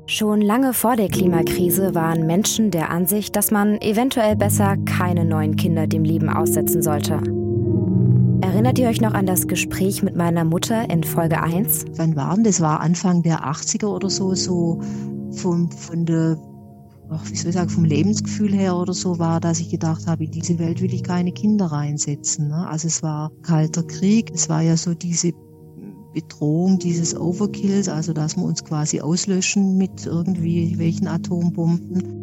Schon lange vor der Klimakrise waren Menschen der Ansicht, dass man eventuell besser keine neuen Kinder dem Leben aussetzen sollte. Erinnert ihr euch noch an das Gespräch mit meiner Mutter in Folge 1? Wann war denn das? War Anfang der 80er oder so vom Lebensgefühl her oder so war, dass ich gedacht habe, in diese Welt will ich keine Kinder reinsetzen. Ne? Also es war Kalter Krieg, es war ja so diese Bedrohung dieses Overkills, also dass wir uns quasi auslöschen mit irgendwie welchen Atombomben.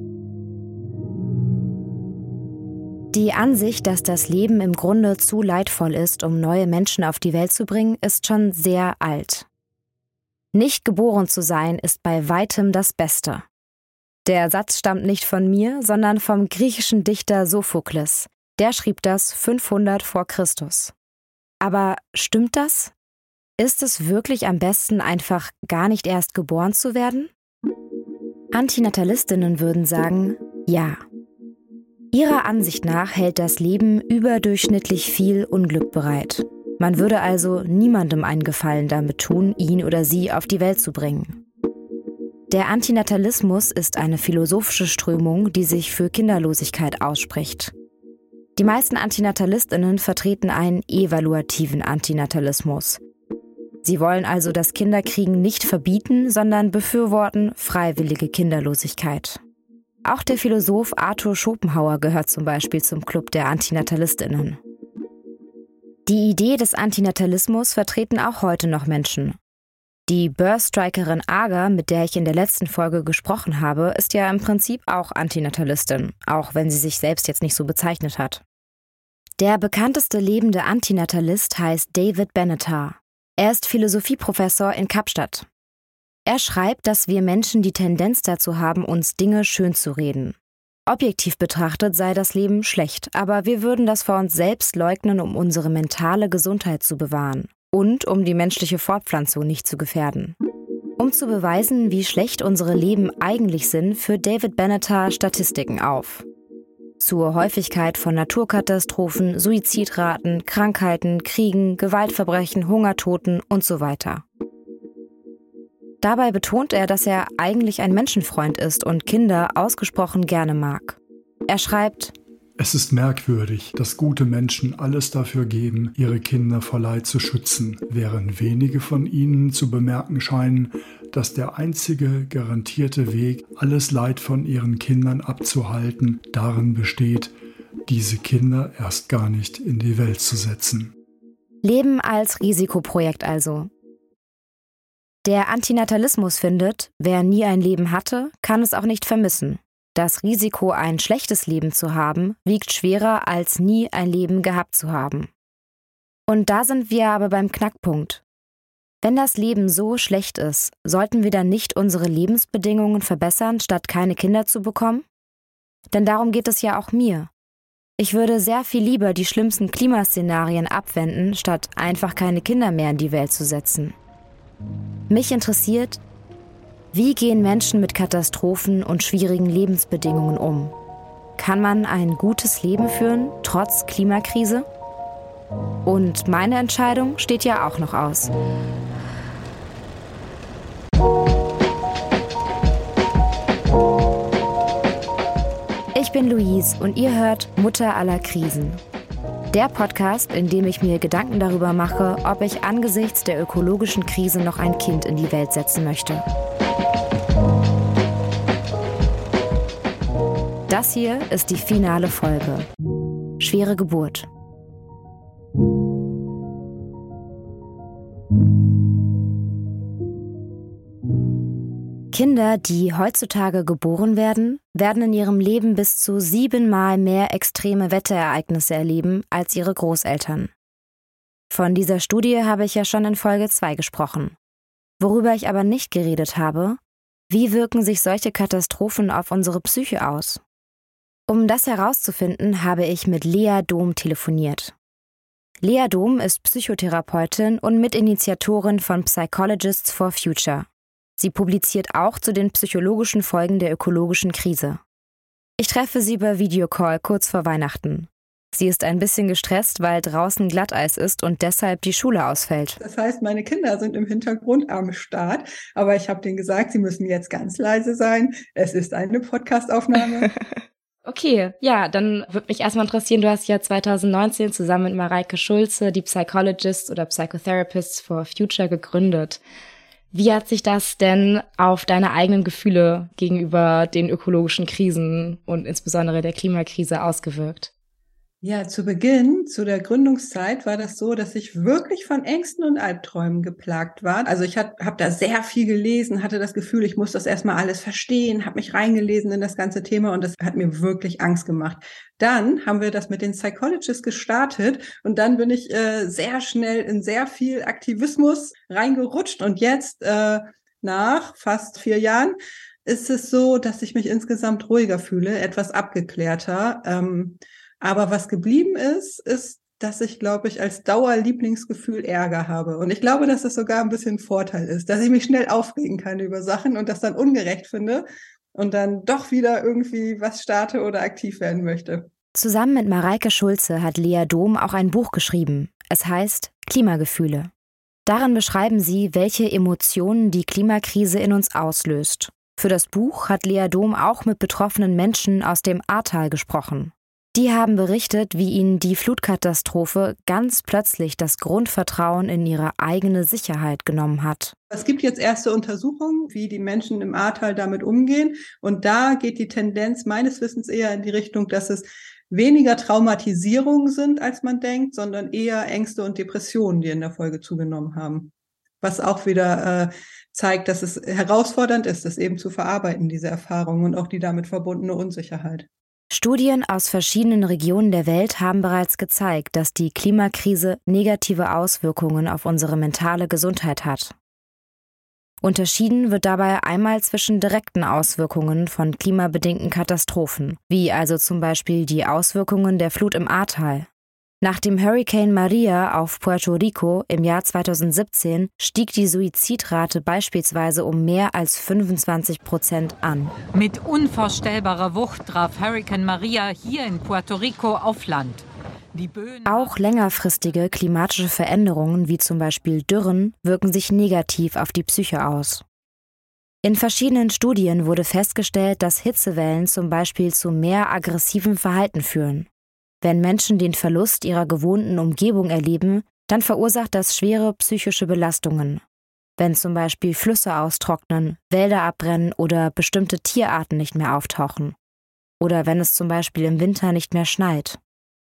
Die Ansicht, dass das Leben im Grunde zu leidvoll ist, um neue Menschen auf die Welt zu bringen, ist schon sehr alt. Nicht geboren zu sein, ist bei weitem das Beste. Der Satz stammt nicht von mir, sondern vom griechischen Dichter Sophokles. Der schrieb das 500 vor Christus. Aber stimmt das? Ist es wirklich am besten, einfach gar nicht erst geboren zu werden? Antinatalistinnen würden sagen, ja. Ihrer Ansicht nach hält das Leben überdurchschnittlich viel Unglück bereit. Man würde also niemandem einen Gefallen damit tun, ihn oder sie auf die Welt zu bringen. Der Antinatalismus ist eine philosophische Strömung, die sich für Kinderlosigkeit ausspricht. Die meisten AntinatalistInnen vertreten einen evaluativen Antinatalismus. Sie wollen also das Kinderkriegen nicht verbieten, sondern befürworten freiwillige Kinderlosigkeit. Auch der Philosoph Arthur Schopenhauer gehört zum Beispiel zum Club der AntinatalistInnen. Die Idee des Antinatalismus vertreten auch heute noch Menschen. Die Birthstrikerin Aga, mit der ich in der letzten Folge gesprochen habe, ist ja im Prinzip auch Antinatalistin, auch wenn sie sich selbst jetzt nicht so bezeichnet hat. Der bekannteste lebende Antinatalist heißt David Benatar. Er ist Philosophieprofessor in Kapstadt. Er schreibt, dass wir Menschen die Tendenz dazu haben, uns Dinge schön zu reden. Objektiv betrachtet sei das Leben schlecht, aber wir würden das vor uns selbst leugnen, um unsere mentale Gesundheit zu bewahren und um die menschliche Fortpflanzung nicht zu gefährden. Um zu beweisen, wie schlecht unsere Leben eigentlich sind, führt David Benatar Statistiken auf. Zur Häufigkeit von Naturkatastrophen, Suizidraten, Krankheiten, Kriegen, Gewaltverbrechen, Hungertoten und so weiter. Dabei betont er, dass er eigentlich ein Menschenfreund ist und Kinder ausgesprochen gerne mag. Er schreibt: Es ist merkwürdig, dass gute Menschen alles dafür geben, ihre Kinder vor Leid zu schützen, während wenige von ihnen zu bemerken scheinen, dass der einzige garantierte Weg, alles Leid von ihren Kindern abzuhalten, darin besteht, diese Kinder erst gar nicht in die Welt zu setzen. Leben als Risikoprojekt also. Der Antinatalismus findet, wer nie ein Leben hatte, kann es auch nicht vermissen. Das Risiko, ein schlechtes Leben zu haben, wiegt schwerer, als nie ein Leben gehabt zu haben. Und da sind wir aber beim Knackpunkt. Wenn das Leben so schlecht ist, sollten wir dann nicht unsere Lebensbedingungen verbessern, statt keine Kinder zu bekommen? Denn darum geht es ja auch mir. Ich würde sehr viel lieber die schlimmsten Klimaszenarien abwenden, statt einfach keine Kinder mehr in die Welt zu setzen. Mich interessiert, wie gehen Menschen mit Katastrophen und schwierigen Lebensbedingungen um? Kann man ein gutes Leben führen, trotz Klimakrise? Und meine Entscheidung steht ja auch noch aus. Ich bin Luise und ihr hört Mutter aller Krisen. Der Podcast, in dem ich mir Gedanken darüber mache, ob ich angesichts der ökologischen Krise noch ein Kind in die Welt setzen möchte. Das hier ist die finale Folge. Schwere Geburt. Kinder, die heutzutage geboren werden, werden in ihrem Leben bis zu 7-mal mehr extreme Wetterereignisse erleben als ihre Großeltern. Von dieser Studie habe ich ja schon in Folge 2 gesprochen. Worüber ich aber nicht geredet habe, wie wirken sich solche Katastrophen auf unsere Psyche aus? Um das herauszufinden, habe ich mit Lea Dom telefoniert. Lea Dom ist Psychotherapeutin und Mitinitiatorin von Psychologists for Future. Sie publiziert auch zu den psychologischen Folgen der ökologischen Krise. Ich treffe sie über Videocall kurz vor Weihnachten. Sie ist ein bisschen gestresst, weil draußen Glatteis ist und deshalb die Schule ausfällt. Das heißt, meine Kinder sind im Hintergrund am Start, aber ich habe denen gesagt, sie müssen jetzt ganz leise sein. Es ist eine Podcast-Aufnahme. Okay, ja, dann würde mich erstmal interessieren, du hast ja 2019 zusammen mit Mareike Schulze die Psychologists oder Psychotherapists for Future gegründet. Wie hat sich das denn auf deine eigenen Gefühle gegenüber den ökologischen Krisen und insbesondere der Klimakrise ausgewirkt? Ja, zu Beginn, zu der Gründungszeit war das so, dass ich wirklich von Ängsten und Albträumen geplagt war. Also ich habe da sehr viel gelesen, hatte das Gefühl, ich muss das erstmal alles verstehen, habe mich reingelesen in das ganze Thema und das hat mir wirklich Angst gemacht. Dann haben wir das mit den Psychologists gestartet und dann bin ich sehr schnell in sehr viel Aktivismus reingerutscht und jetzt nach fast 4 Jahren ist es so, dass ich mich insgesamt ruhiger fühle, etwas abgeklärter. Aber was geblieben ist, dass ich, glaube ich, als Dauerlieblingsgefühl Ärger habe. Und ich glaube, dass das sogar ein bisschen ein Vorteil ist, dass ich mich schnell aufregen kann über Sachen und das dann ungerecht finde und dann doch wieder irgendwie was starte oder aktiv werden möchte. Zusammen mit Mareike Schulze hat Lea Dom auch ein Buch geschrieben. Es heißt Klimagefühle. Darin beschreiben sie, welche Emotionen die Klimakrise in uns auslöst. Für das Buch hat Lea Dom auch mit betroffenen Menschen aus dem Ahrtal gesprochen. Die haben berichtet, wie ihnen die Flutkatastrophe ganz plötzlich das Grundvertrauen in ihre eigene Sicherheit genommen hat. Es gibt jetzt erste Untersuchungen, wie die Menschen im Ahrtal damit umgehen. Und da geht die Tendenz meines Wissens eher in die Richtung, dass es weniger Traumatisierungen sind, als man denkt, sondern eher Ängste und Depressionen, die in der Folge zugenommen haben. Was auch wieder zeigt, dass es herausfordernd ist, das eben zu verarbeiten, diese Erfahrungen und auch die damit verbundene Unsicherheit. Studien aus verschiedenen Regionen der Welt haben bereits gezeigt, dass die Klimakrise negative Auswirkungen auf unsere mentale Gesundheit hat. Unterschieden wird dabei einmal zwischen direkten Auswirkungen von klimabedingten Katastrophen, wie also zum Beispiel die Auswirkungen der Flut im Ahrtal. Nach dem Hurricane Maria auf Puerto Rico im Jahr 2017 stieg die Suizidrate beispielsweise um mehr als 25% an. Mit unvorstellbarer Wucht traf Hurricane Maria hier in Puerto Rico auf Land. Die Böen Auch längerfristige klimatische Veränderungen wie zum Beispiel Dürren wirken sich negativ auf die Psyche aus. In verschiedenen Studien wurde festgestellt, dass Hitzewellen zum Beispiel zu mehr aggressivem Verhalten führen. Wenn Menschen den Verlust ihrer gewohnten Umgebung erleben, dann verursacht das schwere psychische Belastungen. Wenn zum Beispiel Flüsse austrocknen, Wälder abbrennen oder bestimmte Tierarten nicht mehr auftauchen. Oder wenn es zum Beispiel im Winter nicht mehr schneit.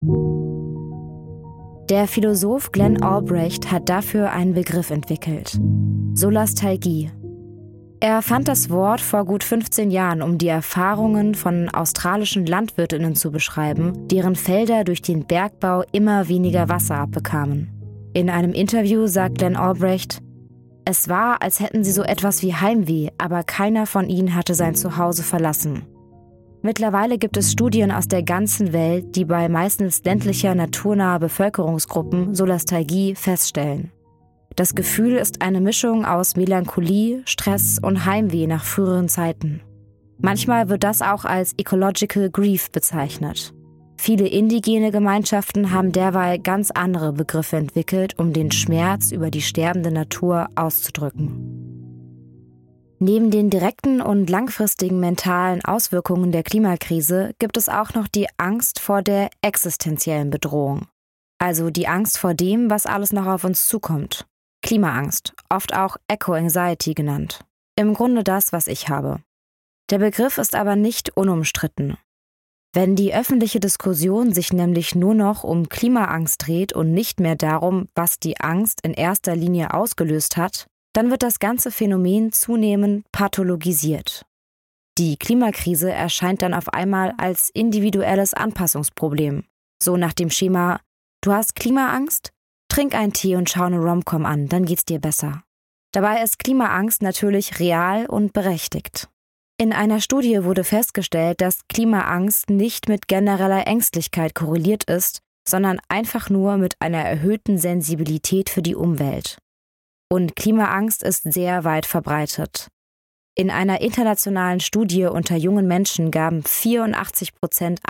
Der Philosoph Glenn Albrecht hat dafür einen Begriff entwickelt: Solastalgie. Er fand das Wort vor gut 15 Jahren, um die Erfahrungen von australischen Landwirtinnen zu beschreiben, deren Felder durch den Bergbau immer weniger Wasser abbekamen. In einem Interview sagt Glenn Albrecht: Es war, als hätten sie so etwas wie Heimweh, aber keiner von ihnen hatte sein Zuhause verlassen. Mittlerweile gibt es Studien aus der ganzen Welt, die bei meistens ländlicher, naturnaher Bevölkerungsgruppen Solastalgie feststellen. Das Gefühl ist eine Mischung aus Melancholie, Stress und Heimweh nach früheren Zeiten. Manchmal wird das auch als Ecological Grief bezeichnet. Viele indigene Gemeinschaften haben derweil ganz andere Begriffe entwickelt, um den Schmerz über die sterbende Natur auszudrücken. Neben den direkten und langfristigen mentalen Auswirkungen der Klimakrise gibt es auch noch die Angst vor der existenziellen Bedrohung. Also die Angst vor dem, was alles noch auf uns zukommt. Klimaangst, oft auch Eco-Anxiety genannt. Im Grunde das, was ich habe. Der Begriff ist aber nicht unumstritten. Wenn die öffentliche Diskussion sich nämlich nur noch um Klimaangst dreht und nicht mehr darum, was die Angst in erster Linie ausgelöst hat, dann wird das ganze Phänomen zunehmend pathologisiert. Die Klimakrise erscheint dann auf einmal als individuelles Anpassungsproblem. So nach dem Schema: Du hast Klimaangst? Trink einen Tee und schau eine Rom-Com an, dann geht's dir besser. Dabei ist Klimaangst natürlich real und berechtigt. In einer Studie wurde festgestellt, dass Klimaangst nicht mit genereller Ängstlichkeit korreliert ist, sondern einfach nur mit einer erhöhten Sensibilität für die Umwelt. Und Klimaangst ist sehr weit verbreitet. In einer internationalen Studie unter jungen Menschen gaben 84% an,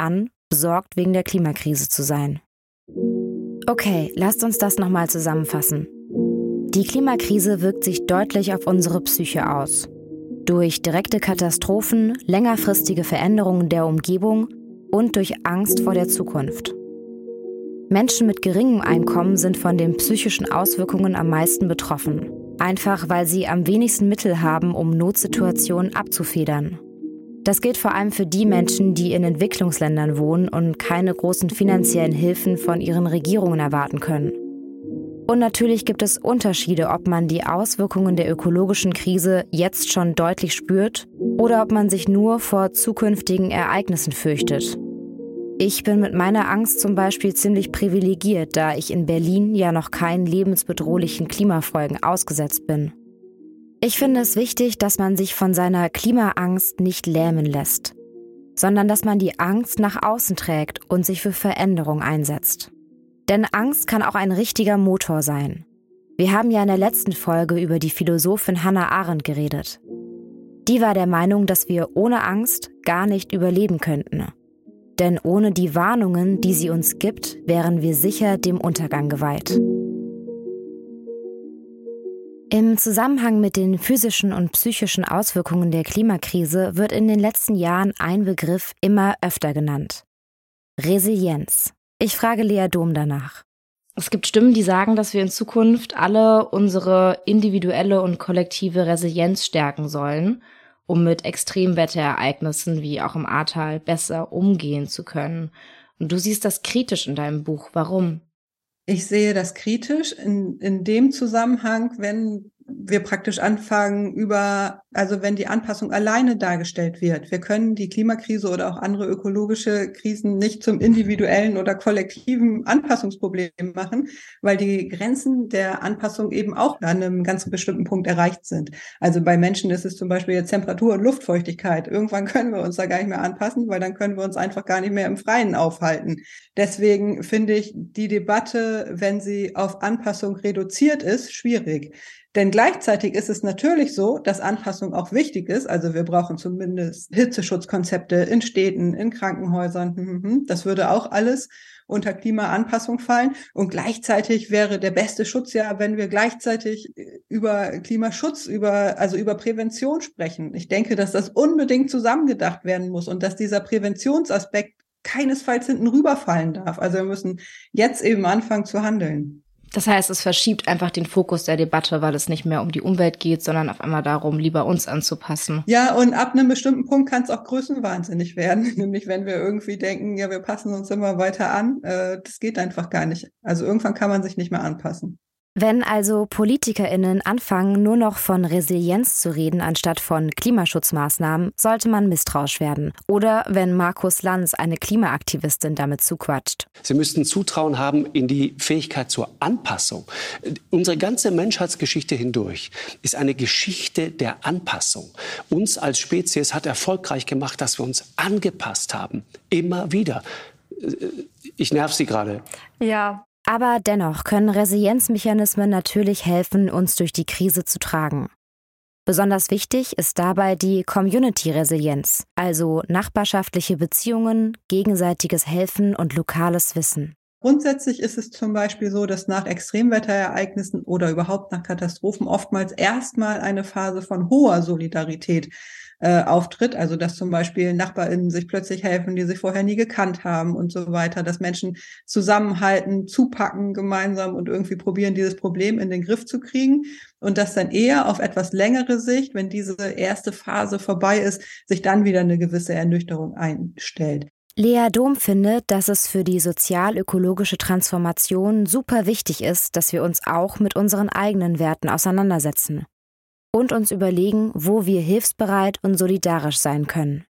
besorgt wegen der Klimakrise zu sein. Okay, lasst uns das nochmal zusammenfassen. Die Klimakrise wirkt sich deutlich auf unsere Psyche aus. Durch direkte Katastrophen, längerfristige Veränderungen der Umgebung und durch Angst vor der Zukunft. Menschen mit geringem Einkommen sind von den psychischen Auswirkungen am meisten betroffen. Einfach weil sie am wenigsten Mittel haben, um Notsituationen abzufedern. Das gilt vor allem für die Menschen, die in Entwicklungsländern wohnen und keine großen finanziellen Hilfen von ihren Regierungen erwarten können. Und natürlich gibt es Unterschiede, ob man die Auswirkungen der ökologischen Krise jetzt schon deutlich spürt oder ob man sich nur vor zukünftigen Ereignissen fürchtet. Ich bin mit meiner Angst zum Beispiel ziemlich privilegiert, da ich in Berlin ja noch keinen lebensbedrohlichen Klimafolgen ausgesetzt bin. Ich finde es wichtig, dass man sich von seiner Klimaangst nicht lähmen lässt, sondern dass man die Angst nach außen trägt und sich für Veränderung einsetzt. Denn Angst kann auch ein richtiger Motor sein. Wir haben ja in der letzten Folge über die Philosophin Hannah Arendt geredet. Die war der Meinung, dass wir ohne Angst gar nicht überleben könnten. Denn ohne die Warnungen, die sie uns gibt, wären wir sicher dem Untergang geweiht. Im Zusammenhang mit den physischen und psychischen Auswirkungen der Klimakrise wird in den letzten Jahren ein Begriff immer öfter genannt: Resilienz. Ich frage Lea Dom danach. Es gibt Stimmen, die sagen, dass wir in Zukunft alle unsere individuelle und kollektive Resilienz stärken sollen, um mit Extremwetterereignissen wie auch im Ahrtal besser umgehen zu können. Und du siehst das kritisch in deinem Buch. Warum? Ich sehe das kritisch in dem Zusammenhang, wenn wir praktisch anfangen wenn die Anpassung alleine dargestellt wird. Wir können die Klimakrise oder auch andere ökologische Krisen nicht zum individuellen oder kollektiven Anpassungsproblem machen, weil die Grenzen der Anpassung eben auch an einem ganz bestimmten Punkt erreicht sind. Also bei Menschen ist es zum Beispiel jetzt Temperatur und Luftfeuchtigkeit. Irgendwann können wir uns da gar nicht mehr anpassen, weil dann können wir uns einfach gar nicht mehr im Freien aufhalten. Deswegen finde ich die Debatte, wenn sie auf Anpassung reduziert ist, schwierig. Denn gleichzeitig ist es natürlich so, dass Anpassung auch wichtig ist. Also wir brauchen zumindest Hitzeschutzkonzepte in Städten, in Krankenhäusern. Das würde auch alles unter Klimaanpassung fallen. Und gleichzeitig wäre der beste Schutz ja, wenn wir gleichzeitig über Klimaschutz, über Prävention sprechen. Ich denke, dass das unbedingt zusammengedacht werden muss und dass dieser Präventionsaspekt keinesfalls hinten rüberfallen darf. Also wir müssen jetzt eben anfangen zu handeln. Das heißt, es verschiebt einfach den Fokus der Debatte, weil es nicht mehr um die Umwelt geht, sondern auf einmal darum, lieber uns anzupassen. Ja, und ab einem bestimmten Punkt kann es auch größenwahnsinnig werden. Nämlich wenn wir irgendwie denken, ja, wir passen uns immer weiter an. Das geht einfach gar nicht. Also irgendwann kann man sich nicht mehr anpassen. Wenn also PolitikerInnen anfangen, nur noch von Resilienz zu reden, anstatt von Klimaschutzmaßnahmen, sollte man misstrauisch werden. Oder wenn Markus Lanz eine Klimaaktivistin damit zuquatscht. Sie müssten Zutrauen haben in die Fähigkeit zur Anpassung. Unsere ganze Menschheitsgeschichte hindurch ist eine Geschichte der Anpassung. Uns als Spezies hat erfolgreich gemacht, dass wir uns angepasst haben. Immer wieder. Ich nerv Sie gerade. Ja. Aber dennoch können Resilienzmechanismen natürlich helfen, uns durch die Krise zu tragen. Besonders wichtig ist dabei die Community-Resilienz, also nachbarschaftliche Beziehungen, gegenseitiges Helfen und lokales Wissen. Grundsätzlich ist es zum Beispiel so, dass nach Extremwetterereignissen oder überhaupt nach Katastrophen oftmals erstmal eine Phase von hoher Solidarität auftritt. Also dass zum Beispiel NachbarInnen sich plötzlich helfen, die sich vorher nie gekannt haben und so weiter. Dass Menschen zusammenhalten, zupacken gemeinsam und irgendwie probieren, dieses Problem in den Griff zu kriegen. Und dass dann eher auf etwas längere Sicht, wenn diese erste Phase vorbei ist, sich dann wieder eine gewisse Ernüchterung einstellt. Lea Dom findet, dass es für die sozial-ökologische Transformation super wichtig ist, dass wir uns auch mit unseren eigenen Werten auseinandersetzen und uns überlegen, wo wir hilfsbereit und solidarisch sein können.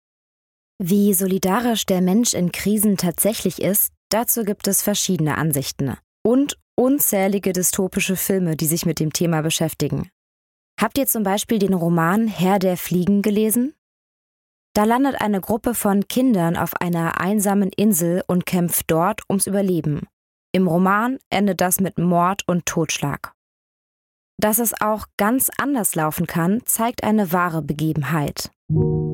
Wie solidarisch der Mensch in Krisen tatsächlich ist, dazu gibt es verschiedene Ansichten und unzählige dystopische Filme, die sich mit dem Thema beschäftigen. Habt ihr zum Beispiel den Roman Herr der Fliegen gelesen? Da landet eine Gruppe von Kindern auf einer einsamen Insel und kämpft dort ums Überleben. Im Roman endet das mit Mord und Totschlag. Dass es auch ganz anders laufen kann, zeigt eine wahre Begebenheit.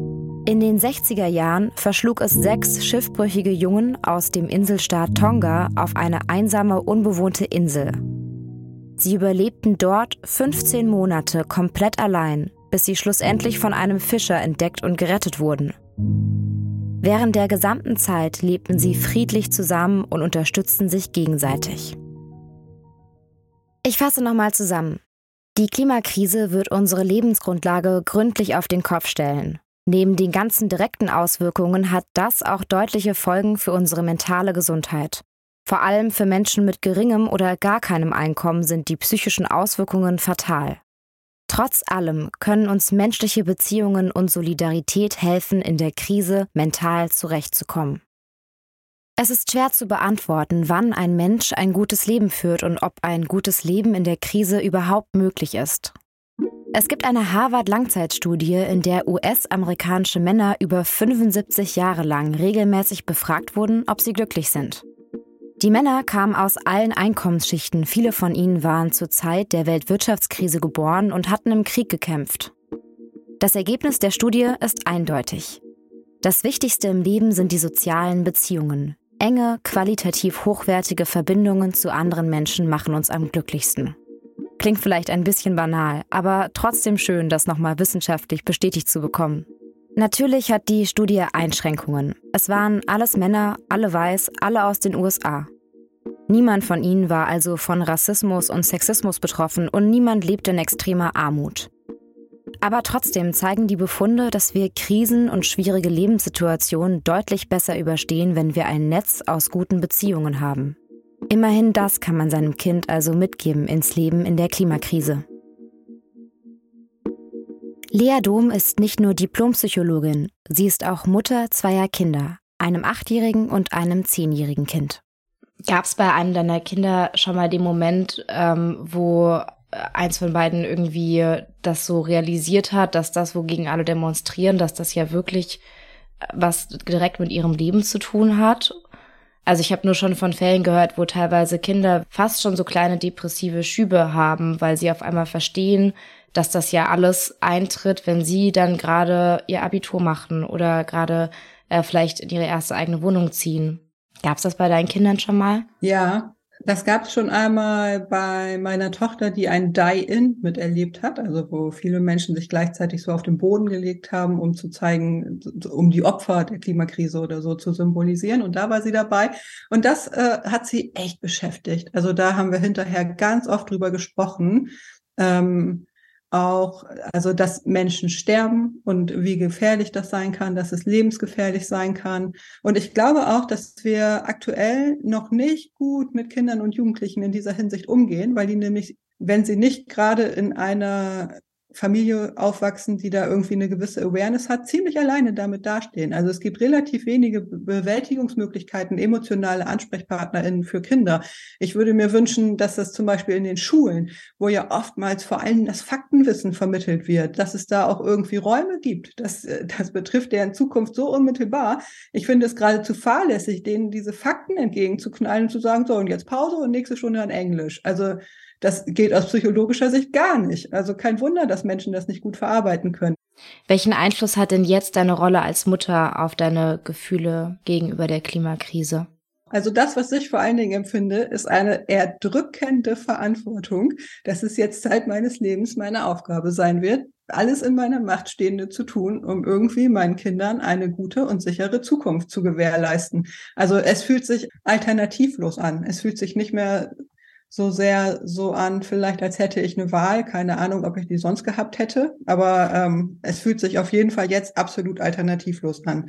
In den 60er Jahren verschlug es 6 schiffbrüchige Jungen aus dem Inselstaat Tonga auf eine einsame, unbewohnte Insel. Sie überlebten dort 15 Monate komplett allein, bis sie schlussendlich von einem Fischer entdeckt und gerettet wurden. Während der gesamten Zeit lebten sie friedlich zusammen und unterstützten sich gegenseitig. Ich fasse nochmal zusammen. Die Klimakrise wird unsere Lebensgrundlage gründlich auf den Kopf stellen. Neben den ganzen direkten Auswirkungen hat das auch deutliche Folgen für unsere mentale Gesundheit. Vor allem für Menschen mit geringem oder gar keinem Einkommen sind die psychischen Auswirkungen fatal. Trotz allem können uns menschliche Beziehungen und Solidarität helfen, in der Krise mental zurechtzukommen. Es ist schwer zu beantworten, wann ein Mensch ein gutes Leben führt und ob ein gutes Leben in der Krise überhaupt möglich ist. Es gibt eine Harvard-Langzeitstudie, in der US-amerikanische Männer über 75 Jahre lang regelmäßig befragt wurden, ob sie glücklich sind. Die Männer kamen aus allen Einkommensschichten, viele von ihnen waren zur Zeit der Weltwirtschaftskrise geboren und hatten im Krieg gekämpft. Das Ergebnis der Studie ist eindeutig. Das Wichtigste im Leben sind die sozialen Beziehungen. Enge, qualitativ hochwertige Verbindungen zu anderen Menschen machen uns am glücklichsten. Klingt vielleicht ein bisschen banal, aber trotzdem schön, das nochmal wissenschaftlich bestätigt zu bekommen. Natürlich hat die Studie Einschränkungen. Es waren alles Männer, alle weiß, alle aus den USA. Niemand von ihnen war also von Rassismus und Sexismus betroffen und niemand lebte in extremer Armut. Aber trotzdem zeigen die Befunde, dass wir Krisen und schwierige Lebenssituationen deutlich besser überstehen, wenn wir ein Netz aus guten Beziehungen haben. Immerhin das kann man seinem Kind also mitgeben ins Leben in der Klimakrise. Lea Dom ist nicht nur Diplompsychologin, sie ist auch Mutter 2 Kinder, einem 8-jährigen und einem 10-jährigen Kind. Gab es bei einem deiner Kinder schon mal den Moment, wo eins von beiden irgendwie das so realisiert hat, dass das, wogegen alle demonstrieren, dass das ja wirklich was direkt mit ihrem Leben zu tun hat? Also ich habe nur schon von Fällen gehört, wo teilweise Kinder fast schon so kleine depressive Schübe haben, weil sie auf einmal verstehen, dass das ja alles eintritt, wenn sie dann gerade ihr Abitur machen oder gerade vielleicht in ihre erste eigene Wohnung ziehen. Gab es das bei deinen Kindern schon mal? Ja, das gab es schon einmal bei meiner Tochter, die ein Die-In miterlebt hat, also wo viele Menschen sich gleichzeitig so auf den Boden gelegt haben, um zu zeigen, um die Opfer der Klimakrise oder so zu symbolisieren. Und da war sie dabei. Und das hat sie echt beschäftigt. Also da haben wir hinterher ganz oft drüber gesprochen. Auch, also dass Menschen sterben und wie gefährlich das sein kann, dass es lebensgefährlich sein kann. Und ich glaube auch, dass wir aktuell noch nicht gut mit Kindern und Jugendlichen in dieser Hinsicht umgehen, weil die nämlich, wenn sie nicht gerade in einer Familie aufwachsen, die da irgendwie eine gewisse Awareness hat, ziemlich alleine damit dastehen. Also es gibt relativ wenige Bewältigungsmöglichkeiten, emotionale AnsprechpartnerInnen für Kinder. Ich würde mir wünschen, dass das zum Beispiel in den Schulen, wo ja oftmals vor allem das Faktenwissen vermittelt wird, dass es da auch irgendwie Räume gibt. Das betrifft deren Zukunft so unmittelbar. Ich finde es geradezu fahrlässig, denen diese Fakten entgegenzuknallen und zu sagen, so und jetzt Pause und nächste Stunde dann Englisch. Also das geht aus psychologischer Sicht gar nicht. Also kein Wunder, dass Menschen das nicht gut verarbeiten können. Welchen Einfluss hat denn jetzt deine Rolle als Mutter auf deine Gefühle gegenüber der Klimakrise? Also das, was ich vor allen Dingen empfinde, ist eine erdrückende Verantwortung, dass es jetzt Zeit meines Lebens meine Aufgabe sein wird, alles in meiner Macht Stehende zu tun, um irgendwie meinen Kindern eine gute und sichere Zukunft zu gewährleisten. Also es fühlt sich alternativlos an. Es fühlt sich nicht mehr so sehr so an, vielleicht als hätte ich eine Wahl, keine Ahnung, ob ich die sonst gehabt hätte, aber es fühlt sich auf jeden Fall jetzt absolut alternativlos an.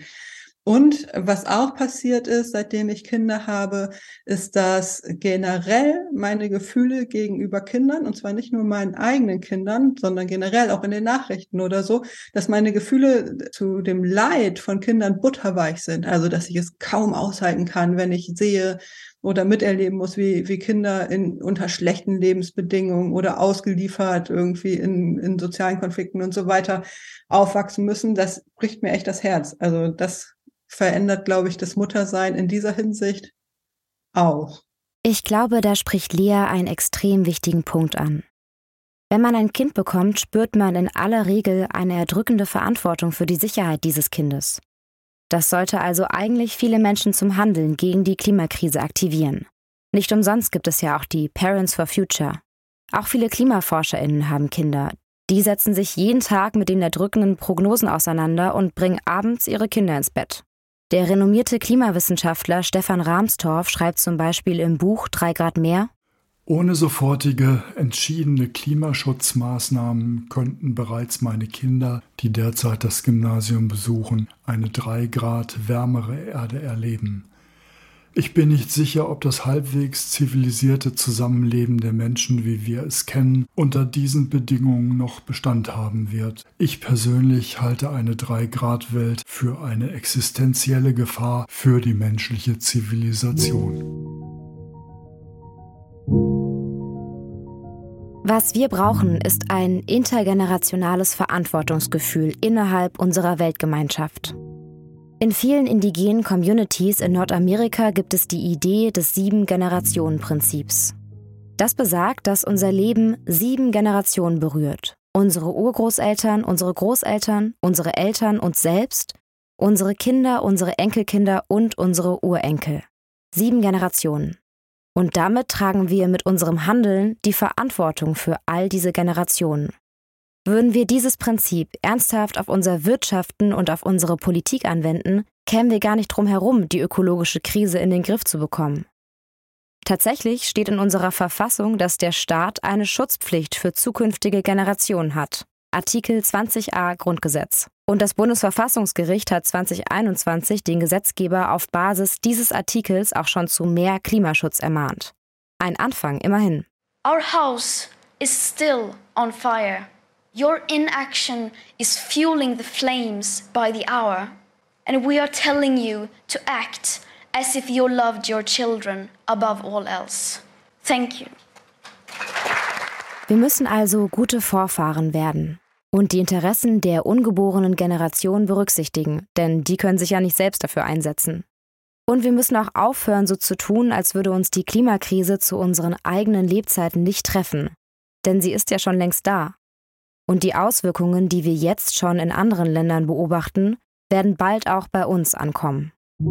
Und was auch passiert ist, seitdem ich Kinder habe, ist, dass generell meine Gefühle gegenüber Kindern, und zwar nicht nur meinen eigenen Kindern, sondern generell auch in den Nachrichten oder so, dass meine Gefühle zu dem Leid von Kindern butterweich sind. Also, dass ich es kaum aushalten kann, wenn ich sehe oder miterleben muss, wie Kinder unter schlechten Lebensbedingungen oder ausgeliefert irgendwie in sozialen Konflikten und so weiter aufwachsen müssen. Das bricht mir echt das Herz. Also das verändert, glaube ich, das Muttersein in dieser Hinsicht auch. Ich glaube, da spricht Lea einen extrem wichtigen Punkt an. Wenn man ein Kind bekommt, spürt man in aller Regel eine erdrückende Verantwortung für die Sicherheit dieses Kindes. Das sollte also eigentlich viele Menschen zum Handeln gegen die Klimakrise aktivieren. Nicht umsonst gibt es ja auch die Parents for Future. Auch viele KlimaforscherInnen haben Kinder. Die setzen sich jeden Tag mit den erdrückenden Prognosen auseinander und bringen abends ihre Kinder ins Bett. Der renommierte Klimawissenschaftler Stefan Rahmstorff schreibt zum Beispiel im Buch 3 Grad mehr: Ohne sofortige, entschiedene Klimaschutzmaßnahmen könnten bereits meine Kinder, die derzeit das Gymnasium besuchen, eine 3 Grad wärmere Erde erleben. Ich bin nicht sicher, ob das halbwegs zivilisierte Zusammenleben der Menschen, wie wir es kennen, unter diesen Bedingungen noch Bestand haben wird. Ich persönlich halte eine 3-Grad-Welt für eine existenzielle Gefahr für die menschliche Zivilisation. Was wir brauchen, ist ein intergenerationales Verantwortungsgefühl innerhalb unserer Weltgemeinschaft. In vielen indigenen Communities in Nordamerika gibt es die Idee des 7-Generationen-Prinzips. Das besagt, dass unser Leben 7 Generationen berührt. Unsere Urgroßeltern, unsere Großeltern, unsere Eltern, uns selbst, unsere Kinder, unsere Enkelkinder und unsere Urenkel. 7 Generationen. Und damit tragen wir mit unserem Handeln die Verantwortung für all diese Generationen. Würden wir dieses Prinzip ernsthaft auf unser Wirtschaften und auf unsere Politik anwenden, kämen wir gar nicht drum herum, die ökologische Krise in den Griff zu bekommen. Tatsächlich steht in unserer Verfassung, dass der Staat eine Schutzpflicht für zukünftige Generationen hat. Artikel 20a Grundgesetz. Und das Bundesverfassungsgericht hat 2021 den Gesetzgeber auf Basis dieses Artikels auch schon zu mehr Klimaschutz ermahnt. Ein Anfang immerhin. Our house is still on fire. Your inaction is fueling the flames by the hour. And we are telling you to act as if you loved your children above all else. Thank you. Wir müssen also gute Vorfahren werden und die Interessen der ungeborenen Generation berücksichtigen, denn die können sich ja nicht selbst dafür einsetzen. Und wir müssen auch aufhören, so zu tun, als würde uns die Klimakrise zu unseren eigenen Lebzeiten nicht treffen, denn sie ist ja schon längst da. Und die Auswirkungen, die wir jetzt schon in anderen Ländern beobachten, werden bald auch bei uns ankommen.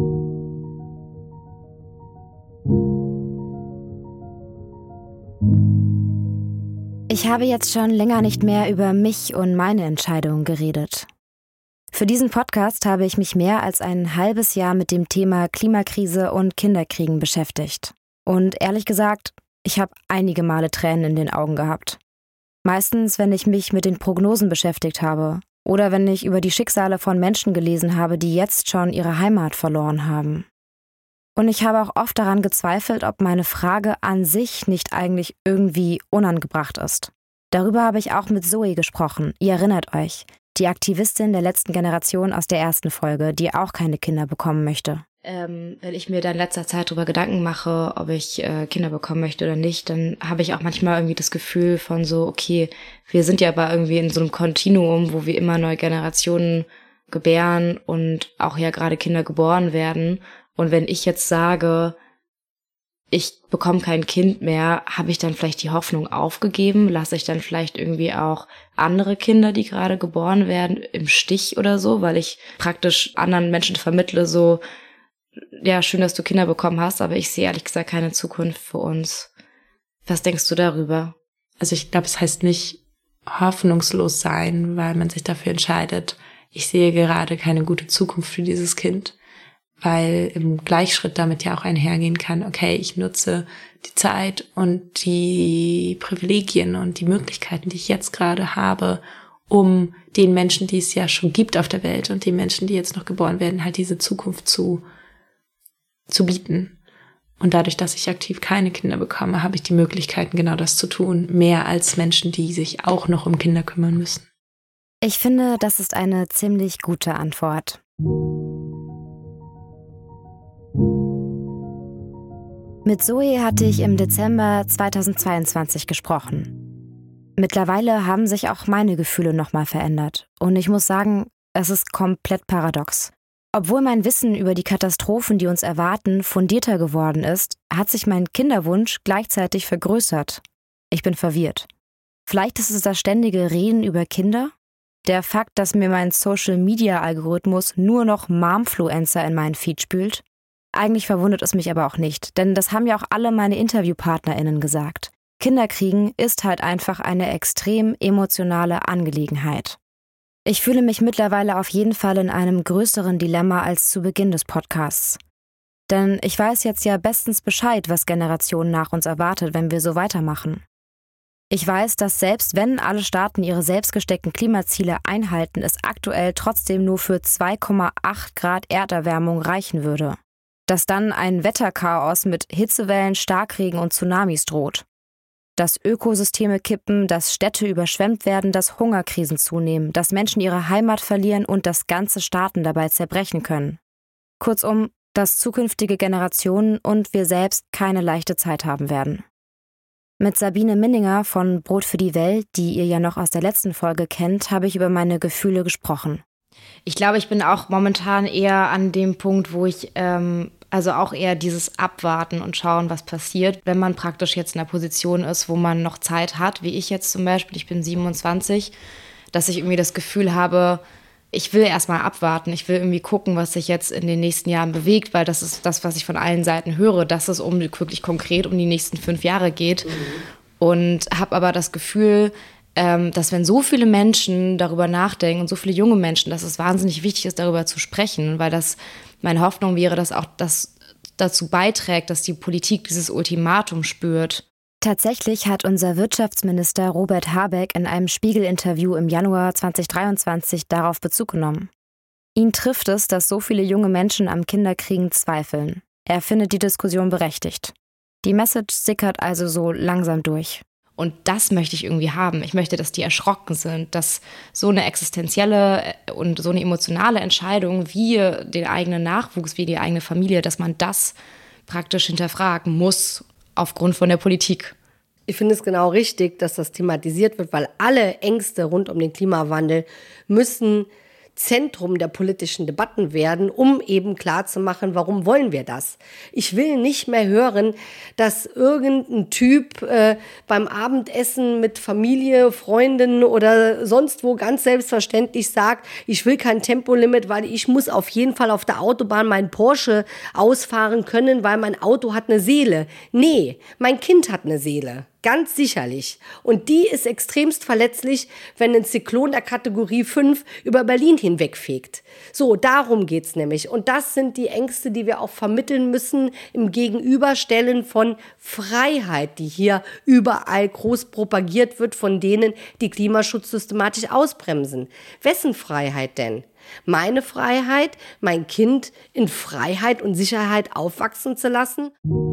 Ich habe jetzt schon länger nicht mehr über mich und meine Entscheidungen geredet. Für diesen Podcast habe ich mich mehr als ein halbes Jahr mit dem Thema Klimakrise und Kinderkriegen beschäftigt. Und ehrlich gesagt, ich habe einige Male Tränen in den Augen gehabt. Meistens, wenn ich mich mit den Prognosen beschäftigt habe oder wenn ich über die Schicksale von Menschen gelesen habe, die jetzt schon ihre Heimat verloren haben. Und ich habe auch oft daran gezweifelt, ob meine Frage an sich nicht eigentlich irgendwie unangebracht ist. Darüber habe ich auch mit Zoe gesprochen, ihr erinnert euch, die Aktivistin der letzten Generation aus der ersten Folge, die auch keine Kinder bekommen möchte. Wenn ich mir da in letzter Zeit darüber Gedanken mache, ob ich Kinder bekommen möchte oder nicht, dann habe ich auch manchmal irgendwie das Gefühl von so, okay, wir sind ja aber irgendwie in so einem Kontinuum, wo wir immer neue Generationen gebären und auch ja gerade Kinder geboren werden. Und wenn ich jetzt sage, ich bekomme kein Kind mehr, habe ich dann vielleicht die Hoffnung aufgegeben? Lasse ich dann vielleicht irgendwie auch andere Kinder, die gerade geboren werden, im Stich oder so, weil ich praktisch anderen Menschen vermittle, so, ja, schön, dass du Kinder bekommen hast, aber ich sehe ehrlich gesagt keine Zukunft für uns. Was denkst du darüber? Also ich glaube, es heißt nicht hoffnungslos sein, weil man sich dafür entscheidet, ich sehe gerade keine gute Zukunft für dieses Kind, weil im Gleichschritt damit ja auch einhergehen kann, okay, ich nutze die Zeit und die Privilegien und die Möglichkeiten, die ich jetzt gerade habe, um den Menschen, die es ja schon gibt auf der Welt und den Menschen, die jetzt noch geboren werden, halt diese Zukunft zu bieten. Und dadurch, dass ich aktiv keine Kinder bekomme, habe ich die Möglichkeiten, genau das zu tun, mehr als Menschen, die sich auch noch um Kinder kümmern müssen. Ich finde, das ist eine ziemlich gute Antwort. Mit Zoe hatte ich im Dezember 2022 gesprochen. Mittlerweile haben sich auch meine Gefühle nochmal verändert. Und ich muss sagen, es ist komplett paradox. Obwohl mein Wissen über die Katastrophen, die uns erwarten, fundierter geworden ist, hat sich mein Kinderwunsch gleichzeitig vergrößert. Ich bin verwirrt. Vielleicht ist es das ständige Reden über Kinder? Der Fakt, dass mir mein Social-Media-Algorithmus nur noch Momfluencer in meinen Feed spült? Eigentlich verwundert es mich aber auch nicht, denn das haben ja auch alle meine InterviewpartnerInnen gesagt. Kinderkriegen ist halt einfach eine extrem emotionale Angelegenheit. Ich fühle mich mittlerweile auf jeden Fall in einem größeren Dilemma als zu Beginn des Podcasts. Denn ich weiß jetzt ja bestens Bescheid, was Generationen nach uns erwartet, wenn wir so weitermachen. Ich weiß, dass selbst wenn alle Staaten ihre selbst gesteckten Klimaziele einhalten, es aktuell trotzdem nur für 2,8 Grad Erderwärmung reichen würde. Dass dann ein Wetterchaos mit Hitzewellen, Starkregen und Tsunamis droht. Dass Ökosysteme kippen, dass Städte überschwemmt werden, dass Hungerkrisen zunehmen, dass Menschen ihre Heimat verlieren und dass ganze Staaten dabei zerbrechen können. Kurzum, dass zukünftige Generationen und wir selbst keine leichte Zeit haben werden. Mit Sabine Minninger von Brot für die Welt, die ihr ja noch aus der letzten Folge kennt, habe ich über meine Gefühle gesprochen. Ich glaube, ich bin auch momentan eher an dem Punkt, wo ich also auch eher dieses Abwarten und schauen, was passiert, wenn man praktisch jetzt in einer Position ist, wo man noch Zeit hat, wie ich jetzt zum Beispiel, ich bin 27, dass ich irgendwie das Gefühl habe, ich will erstmal abwarten, ich will irgendwie gucken, was sich jetzt in den nächsten Jahren bewegt, weil das ist das, was ich von allen Seiten höre, dass es wirklich konkret um die nächsten 5 Jahre geht. Und habe aber das Gefühl, dass wenn so viele Menschen darüber nachdenken und so viele junge Menschen, dass es wahnsinnig wichtig ist, darüber zu sprechen, weil das meine Hoffnung wäre, dass auch das dazu beiträgt, dass die Politik dieses Ultimatum spürt. Tatsächlich hat unser Wirtschaftsminister Robert Habeck in einem Spiegel-Interview im Januar 2023 darauf Bezug genommen. Ihn trifft es, dass so viele junge Menschen am Kinderkriegen zweifeln. Er findet die Diskussion berechtigt. Die Message sickert also so langsam durch. Und das möchte ich irgendwie haben. Ich möchte, dass die erschrocken sind, dass so eine existenzielle und so eine emotionale Entscheidung wie den eigenen Nachwuchs, wie die eigene Familie, dass man das praktisch hinterfragen muss aufgrund von der Politik. Ich finde es genau richtig, dass das thematisiert wird, weil alle Ängste rund um den Klimawandel müssen Zentrum der politischen Debatten werden, um eben klarzumachen, warum wollen wir das? Ich will nicht mehr hören, dass irgendein Typ beim Abendessen mit Familie, Freunden oder sonst wo ganz selbstverständlich sagt, ich will kein Tempolimit, weil ich muss auf jeden Fall auf der Autobahn meinen Porsche ausfahren können, weil mein Auto hat eine Seele. Nee, mein Kind hat eine Seele. Ganz sicherlich. Und die ist extremst verletzlich, wenn ein Zyklon der Kategorie 5 über Berlin hinwegfegt. So, darum geht's nämlich. Und das sind die Ängste, die wir auch vermitteln müssen im Gegenüberstellen von Freiheit, die hier überall groß propagiert wird von denen, die Klimaschutz systematisch ausbremsen. Wessen Freiheit denn? Meine Freiheit, mein Kind in Freiheit und Sicherheit aufwachsen zu lassen?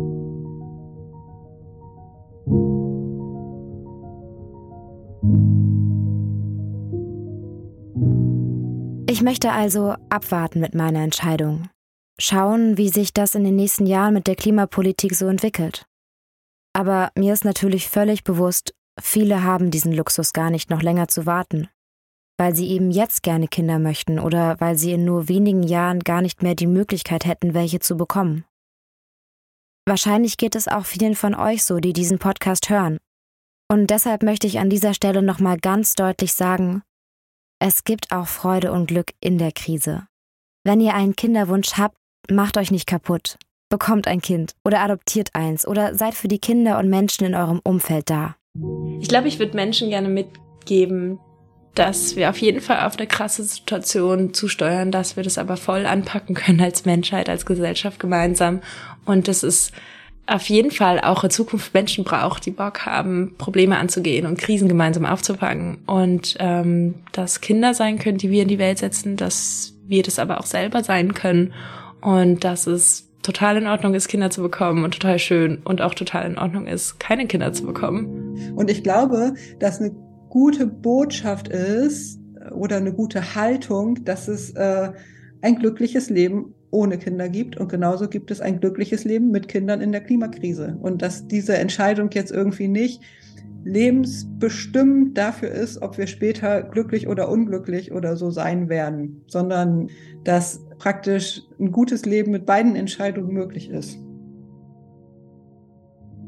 Ich möchte also abwarten mit meiner Entscheidung. Schauen, wie sich das in den nächsten Jahren mit der Klimapolitik so entwickelt. Aber mir ist natürlich völlig bewusst, viele haben diesen Luxus gar nicht noch länger zu warten, weil sie eben jetzt gerne Kinder möchten oder weil sie in nur wenigen Jahren gar nicht mehr die Möglichkeit hätten, welche zu bekommen. Wahrscheinlich geht es auch vielen von euch so, die diesen Podcast hören. Und deshalb möchte ich an dieser Stelle nochmal ganz deutlich sagen, es gibt auch Freude und Glück in der Krise. Wenn ihr einen Kinderwunsch habt, macht euch nicht kaputt. Bekommt ein Kind oder adoptiert eins oder seid für die Kinder und Menschen in eurem Umfeld da. Ich glaube, ich würde Menschen gerne mitgeben, dass wir auf jeden Fall auf eine krasse Situation zusteuern, dass wir das aber voll anpacken können als Menschheit, als Gesellschaft gemeinsam. Und das ist auf jeden Fall auch in Zukunft Menschen braucht, die Bock haben, Probleme anzugehen und Krisen gemeinsam aufzufangen. Und dass Kinder sein können, die wir in die Welt setzen, dass wir das aber auch selber sein können. Und dass es total in Ordnung ist, Kinder zu bekommen und total schön und auch total in Ordnung ist, keine Kinder zu bekommen. Und ich glaube, dass eine gute Botschaft ist oder eine gute Haltung, dass es ein glückliches Leben ohne Kinder gibt und genauso gibt es ein glückliches Leben mit Kindern in der Klimakrise und dass diese Entscheidung jetzt irgendwie nicht lebensbestimmt dafür ist, ob wir später glücklich oder unglücklich oder so sein werden, sondern dass praktisch ein gutes Leben mit beiden Entscheidungen möglich ist.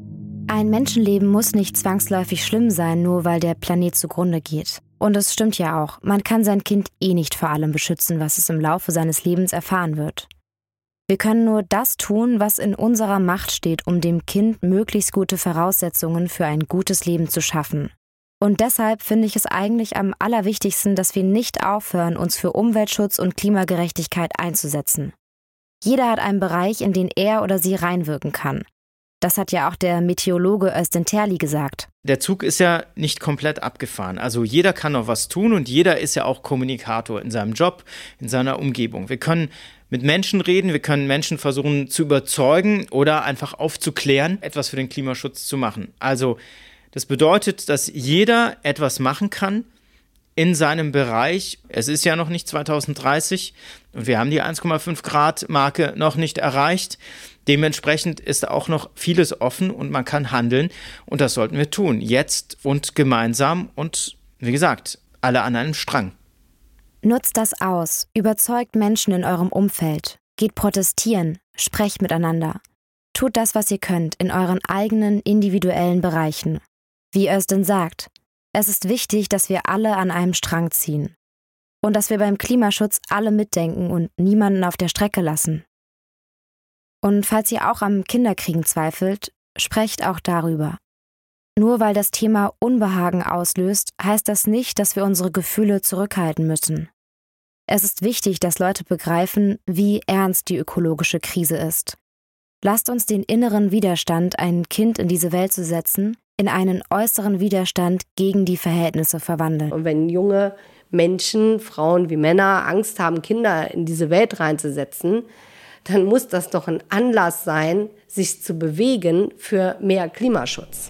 Ein Menschenleben muss nicht zwangsläufig schlimm sein, nur weil der Planet zugrunde geht. Und es stimmt ja auch, man kann sein Kind nicht vor allem beschützen, was es im Laufe seines Lebens erfahren wird. Wir können nur das tun, was in unserer Macht steht, um dem Kind möglichst gute Voraussetzungen für ein gutes Leben zu schaffen. Und deshalb finde ich es eigentlich am allerwichtigsten, dass wir nicht aufhören, uns für Umweltschutz und Klimagerechtigkeit einzusetzen. Jeder hat einen Bereich, in den er oder sie reinwirken kann. Das hat ja auch der Meteorologe Özden Terli gesagt. Der Zug ist ja nicht komplett abgefahren. Also jeder kann noch was tun und jeder ist ja auch Kommunikator in seinem Job, in seiner Umgebung. Wir können mit Menschen reden, wir können Menschen versuchen zu überzeugen oder einfach aufzuklären, etwas für den Klimaschutz zu machen. Also das bedeutet, dass jeder etwas machen kann in seinem Bereich. Es ist ja noch nicht 2030 und wir haben die 1,5 Grad Marke noch nicht erreicht. Dementsprechend ist auch noch vieles offen und man kann handeln und das sollten wir tun, jetzt und gemeinsam und wie gesagt, alle an einem Strang. Nutzt das aus, überzeugt Menschen in eurem Umfeld, geht protestieren, sprecht miteinander. Tut das, was ihr könnt, in euren eigenen individuellen Bereichen. Wie Özden sagt, es ist wichtig, dass wir alle an einem Strang ziehen und dass wir beim Klimaschutz alle mitdenken und niemanden auf der Strecke lassen. Und falls ihr auch am Kinderkriegen zweifelt, sprecht auch darüber. Nur weil das Thema Unbehagen auslöst, heißt das nicht, dass wir unsere Gefühle zurückhalten müssen. Es ist wichtig, dass Leute begreifen, wie ernst die ökologische Krise ist. Lasst uns den inneren Widerstand, ein Kind in diese Welt zu setzen, in einen äußeren Widerstand gegen die Verhältnisse verwandeln. Und wenn junge Menschen, Frauen wie Männer, Angst haben, Kinder in diese Welt reinzusetzen, dann muss das doch ein Anlass sein, sich zu bewegen für mehr Klimaschutz.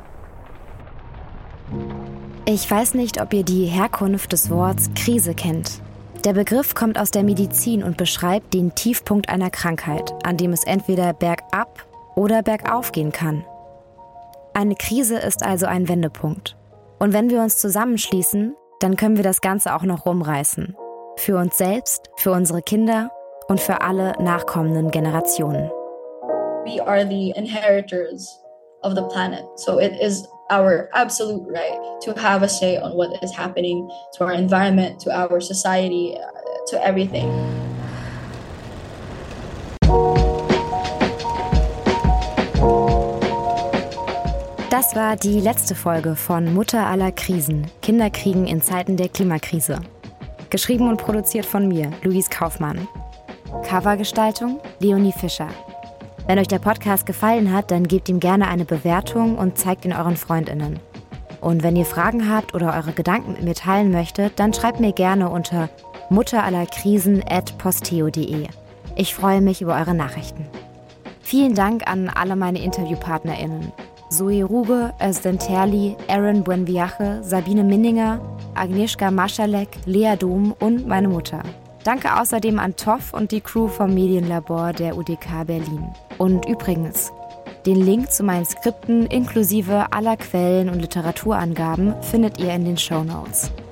Ich weiß nicht, ob ihr die Herkunft des Wortes Krise kennt. Der Begriff kommt aus der Medizin und beschreibt den Tiefpunkt einer Krankheit, an dem es entweder bergab oder bergauf gehen kann. Eine Krise ist also ein Wendepunkt. Und wenn wir uns zusammenschließen, dann können wir das Ganze auch noch rumreißen. Für uns selbst, für unsere Kinder und für alle nachkommenden Generationen. We are the inheritors of the planet, so it is our absolute right to have a say on what is happening to our environment, to our society, to everything. Das war die letzte Folge von Mutter aller Krisen, Kinderkriegen in Zeiten der Klimakrise. Geschrieben und produziert von mir, Luis Kaufmann. Covergestaltung, Leonie Fischer. Wenn euch der Podcast gefallen hat, dann gebt ihm gerne eine Bewertung und zeigt ihn euren FreundInnen. Und wenn ihr Fragen habt oder eure Gedanken mit mir teilen möchtet, dann schreibt mir gerne unter mutterallerkrisen@posteo.de. Ich freue mich über eure Nachrichten. Vielen Dank an alle meine InterviewpartnerInnen. Zoe Ruge, Özden Terli, Aaron Buenviache, Sabine Minninger, Agnieszka Maschalek, Lea Dom und meine Mutter. Danke außerdem an Toff und die Crew vom Medienlabor der UDK Berlin. Und übrigens, den Link zu meinen Skripten inklusive aller Quellen und Literaturangaben findet ihr in den Shownotes.